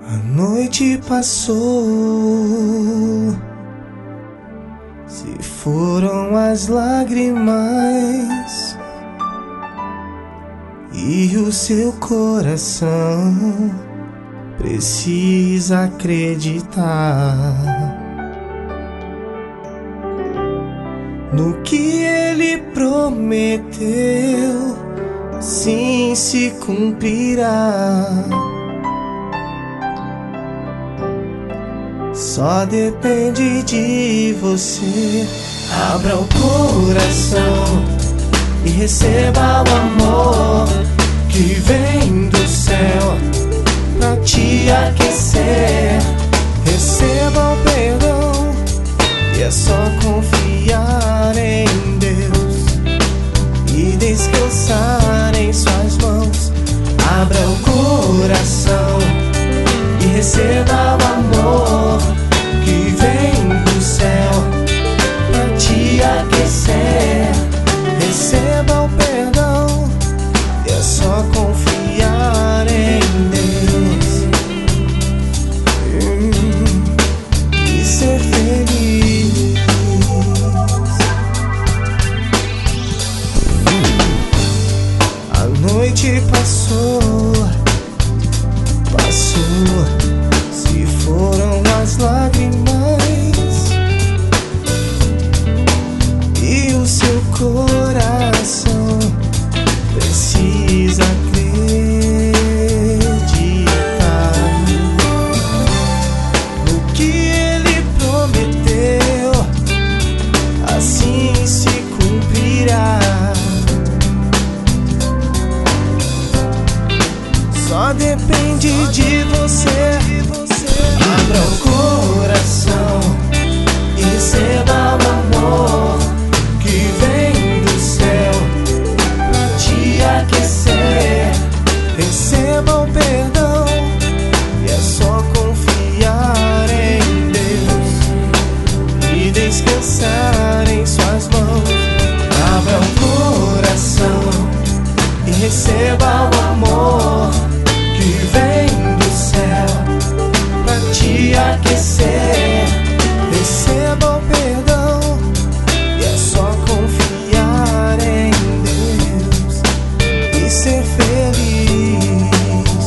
A noite passou, se foram as lágrimas e o seu coração precisa acreditar no que ele prometeu, sim, se cumprirá. Só depende de você. Abra o coração e receba o amor que vem do céu pra te aquecer. Receba o perdão e é só confiar em Deus e descansar em suas mãos. Abra o coração e receba o amor que vem do céu pra te aquecer. Receba o perdão e é só confiar em Deus e ser feliz. A noite passou, se foram as lágrimas e o seu coração precisa acreditar no que ele prometeu, assim se cumprirá. Só depende de você. Abra o coração e receba o amor que vem do céu pra te aquecer. Receba o perdão e é só confiar em Deus e descansar em suas mãos. Abra o coração e receba o amor que vem do céu pra te aquecer. Receba o perdão e é só confiar em Deus e ser feliz.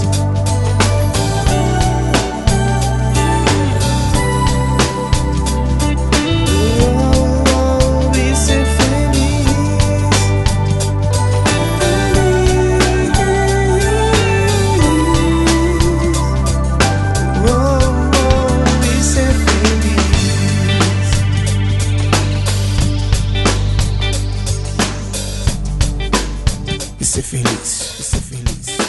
Oh, e ser feliz. E ser feliz, e ser feliz.